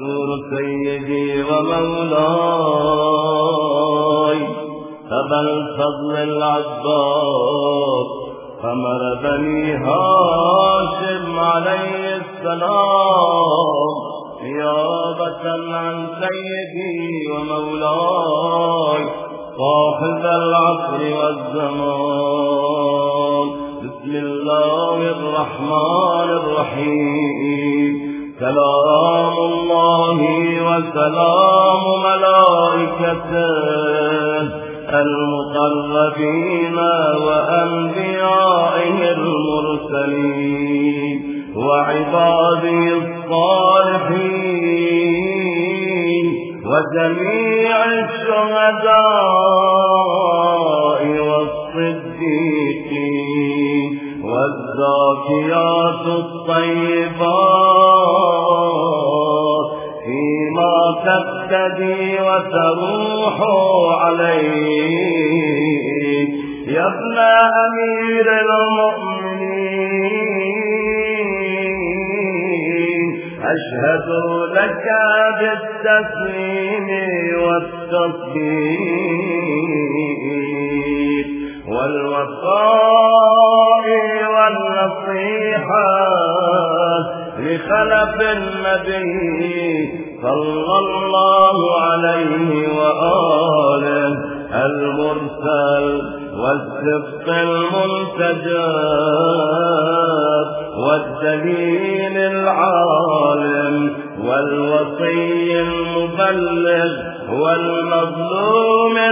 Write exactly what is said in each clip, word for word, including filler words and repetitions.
الدستور سيدي ومولاي أبا الفضل العباس قمر بني هاشم عليه السلام نيابة عن سيدي ومولاي صاحب العصر والزمان. بسم الله الرحمن الرحيم. سلام الله وسلام ملائكته المقربين وأنبيائه المرسلين وعباده الصالحين وجميع الشهداء والصديقين والزاكيات الطيبات فيما تبتدي وتروح عليه يا ابن أمير المؤمنين. أشهد لك بالتسليم والتصديق والوفاء والنصيحة لخلف النبي صلى الله عليه وآله المرسل والصدق المنتجب والدليل العالم والوصي المبلغ والمظلوم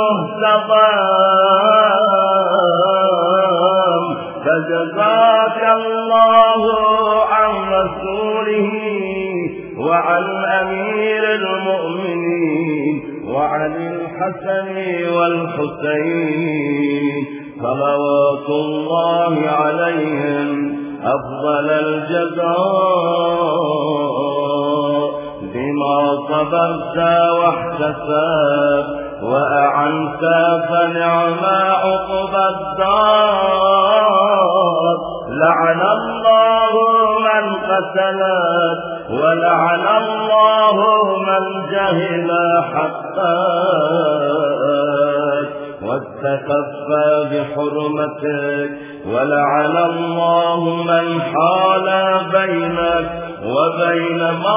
المهتضم. فجزاك الله عن رسوله وعن أمير المؤمنين وعن الحسن والحسين صلوات الله عليهم أفضل الجزاء بما صبرت واحتسبت وأعنت فنعم عقبى الدار. لعن الله من قتلت ولعن الله من جهل حقك واستخفى بحرمتك ولعن الله من حال بينك وبين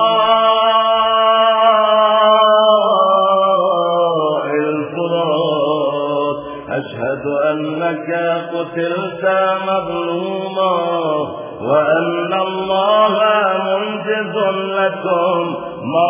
ماء الفرات. أشهد أنك قتلت مظلوما وأن الله منجز لكم ما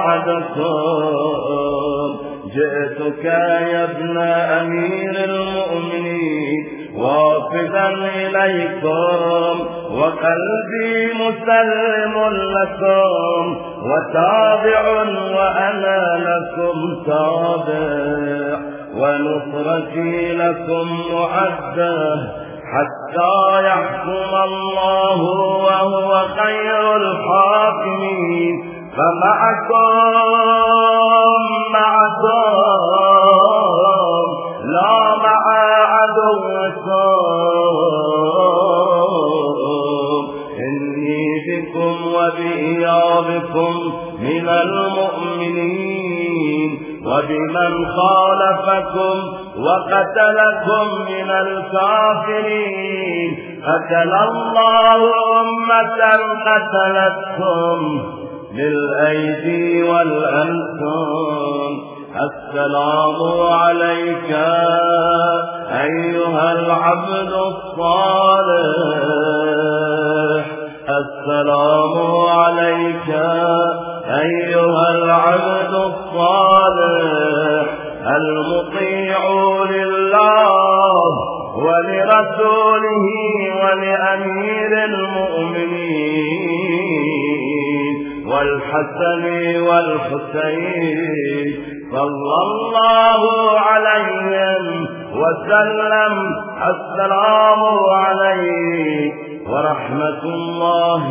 وعدكم. جئتك يا ابن أمير المؤمنين وافدا إليكم وقلبي مسلم لكم وتابع وأنا لكم تابع ونصرتي لكم معدة حتى يحكم الله وهو خير الحاكمين. فمعكم معكم لا مع عدوكم. إني بكم وبإيابكم من المؤمنين وبمن خالفكم وقتلكم من الكافرين. قتل الله أمة قتلتكم بالأيدي والألسن. السلام عليك أيها العبد الصالح. السلام عليك أيها العبد الصالح المطيع لله ولرسوله ولأمير المؤمنين والحسن والحسين صلى الله عليهم وسلم. السلام عليك ورحمة الله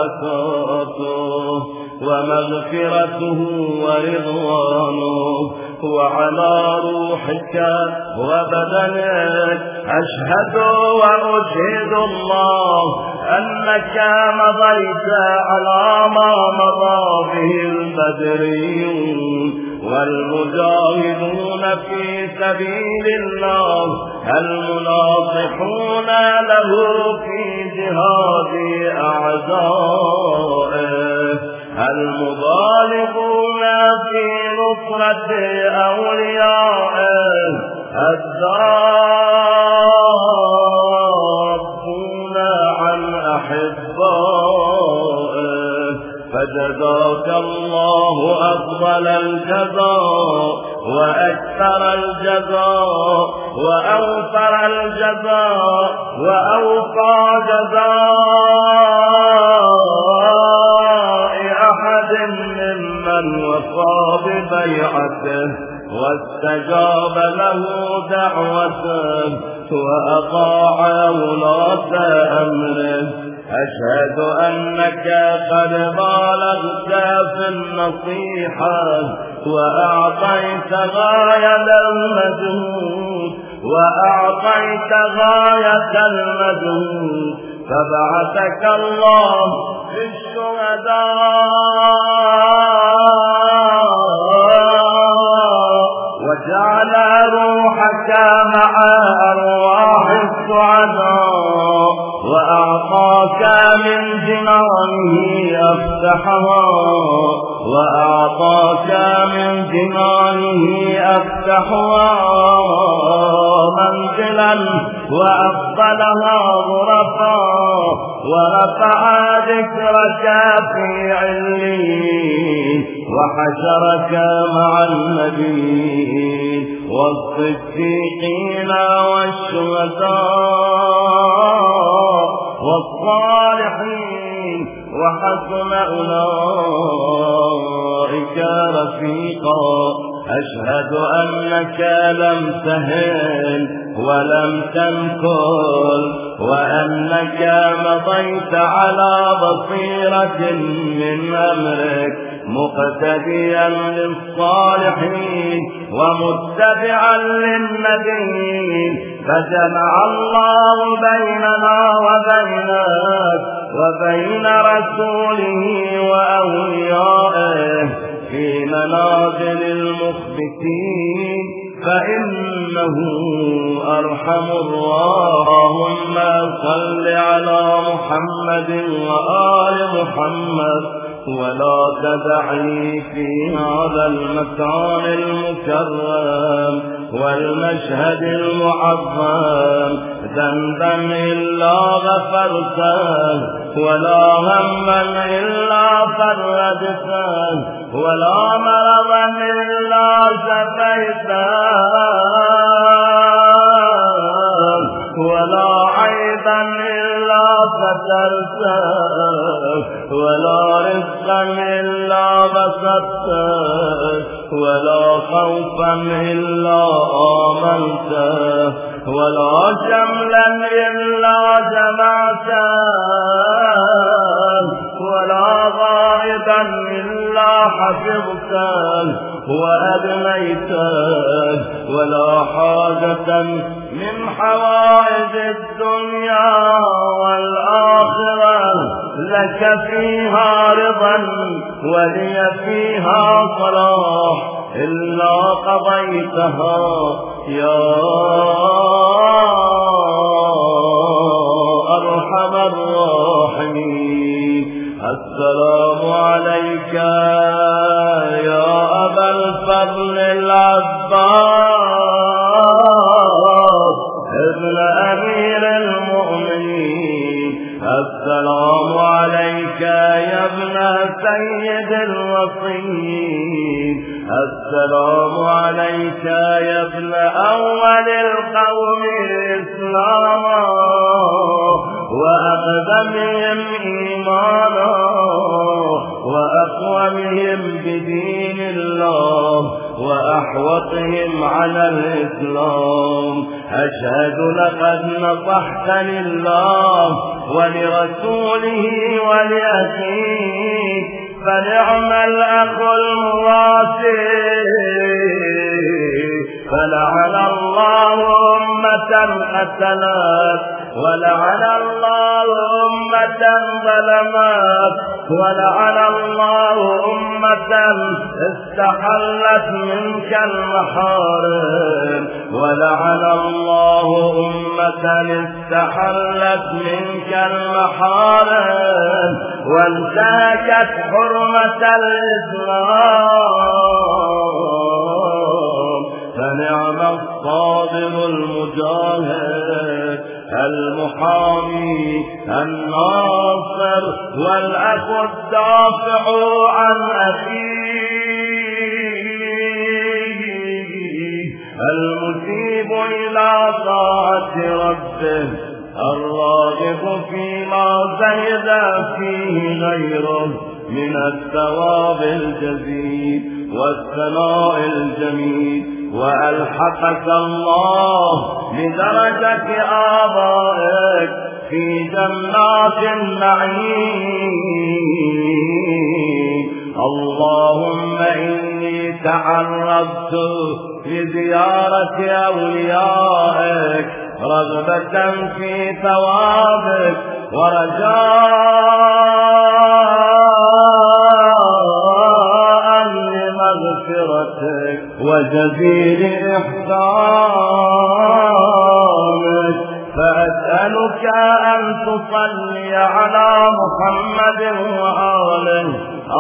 وبركاته ومغفرته ورضوانه وعلى روحك وبدنك. أشهد وأشهد الله أنك مضيت على ما مضى به البدريون والمجاهدون في سبيل الله المناصحون له في جهاد أعدائه المبالغون في نصرة أوليائه الذابون عن أحبائه. فجزاك الله أفضل الجزاء وأكثر الجزاء وأوفر الجزاء وأوفى جزاء أحد ممن وفى ببيعته واستجاب له دعوته وأطاع ولاة أمره. أشهد أنك قد بالغت في النصيحة وأعطيت غاية المجهود وأعطيت غاية المجهود. فبعثك الله في الشهداء وجعل روحك مع أرواح السعداء وأعطاك من جنانه أفتحها وأعطاك من جنانه أفتحها منزلا وأفضلها غرفا ورفع ذكرك في عليين وحشرك مع النبيين والصديقين والشهداء والصالحين وحسن أولئك رفيقا. أشهد أنك لم تهن ولم تنكل وأنك مضيت على بصيرة من أمرك مقتديا للصالحين ومتبعا للنبيين. فجمع الله بيننا وبينك وبين رسوله وأوليائه في منازل المخبتين فإنه أرحم اللهم صل على محمد وآل محمد ولا تدعني في هذا المكان المكرم والمشهد المعظم ذنبا إلا غفرته ولا هما إلا فرجته ولا مرضا إلا شفيته ولا عيبا إلا سترته ولا رزقا إلا بسطته ولا خوفا إلا آمنته ولا شملا إلا جمعته ولا غائبا إلا حفظته وأدنيته ولا حاجة من حوائج الدنيا والآخرة لك فيها رضا ولي فيها صلاح إلا قضيتها يا أرحم الراحمين. السلام عليك يا أبا الفضل العباس ابن أمير المؤمنين. السلام عليك يا ابن سيد الوصيين. السلام عليك يا ابن أول القوم إسلاما وأقدمهم إيمانا وأقومهم بدين الله وأحوطهم على الإسلام. أشهد لقد نصحت لله ولرسوله ولأخيه فنعم الأخ المراسل فلعن الله أمة قتلت، ولعن الله أمة ظلمت، ولعن الله أمة استحلت منك المحارم، ولعن الله أمة استحلت منك المحارم وانتهكت حرمة الإسلام. فنعم الصابر المجاهد المحامي الناصر والأخ الدافع عن أخيه المثيب إلى طاعة ربه الراغب فيما زهد فيه غيره من الثواب الجزيل والثناء الجميل. وألحقك الله بدرجة آبائك في جنات النعيم. اللهم إني تعرضت لزيارة أوليائك رغبة في ثوابك ورجاء لمغفرتك وجزيل إحسانك، فأسألك أن تصلي على محمد وآله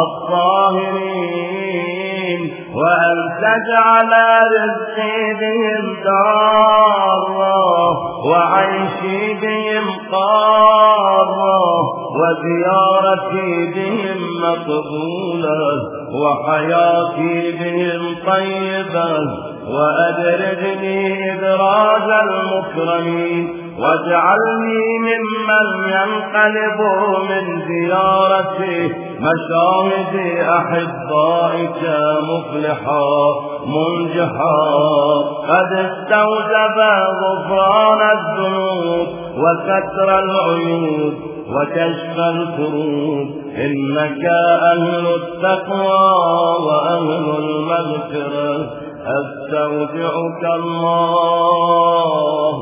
الطاهرين، وأن تجعل رزقي بهم دارا وعيشي بهم قارا وزيارتي بهم مقبولة وحياتي بهم طيبة، وأدرجني إدراج المكرمين، واجعلني ممن ينقلب من زيارتي مشاهد أحبائك مفلحا منجحا قد استوجب غفران الذنوب وستر العيوب وكشف الكروب، إنك أهل التقوى وأهل المغفرة. أستودعك الله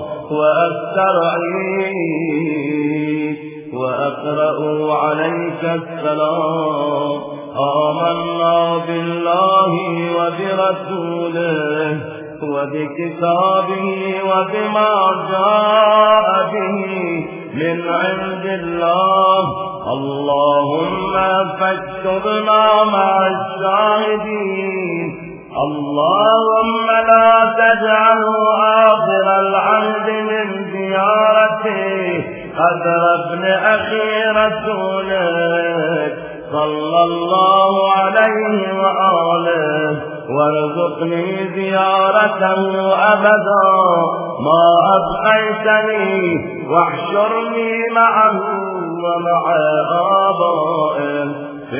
وأسترعيك وأقرأ عليك السلام. آمنا بالله وبرسوله وبكتابه وبما جاء به من عند الله. اللهم فاكتبنا مع الشاهدين. اللهم لا تجعل آخر العهد من زيارتي قدر ابن أخي رسولك صلى الله عليه وآله، وارزقني زيارته أبدا ما أبقيتني، واحشرني معه ومع آبائه في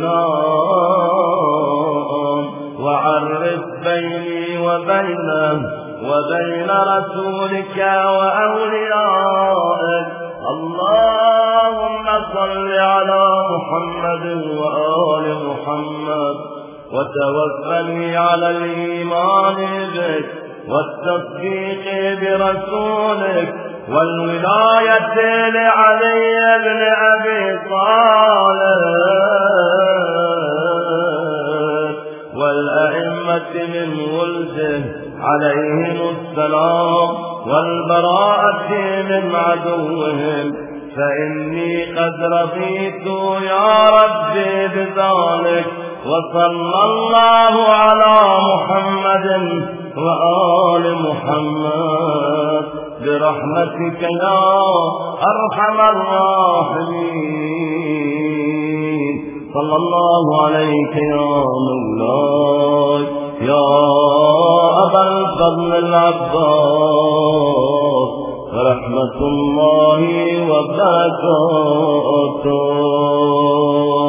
الجنان، وعرف بيني وبينه وبين رسولك وأوليائك. اللهم صل على محمد وآل محمد، وتوفني على الإيمان بك والتصديق برسولك والولاية لعلي بن أبي طالب والأئمة من ولده عليهم السلام، والبراءة من عدوهم، فإني قد رضيت يا ربي بذلك. وصلى الله على محمد وآل محمد برحمتك يا أرحم الراحمين. صلى الله عليك يا مولاي يا أبا الفضل العباس، رحمة الله وبركاته.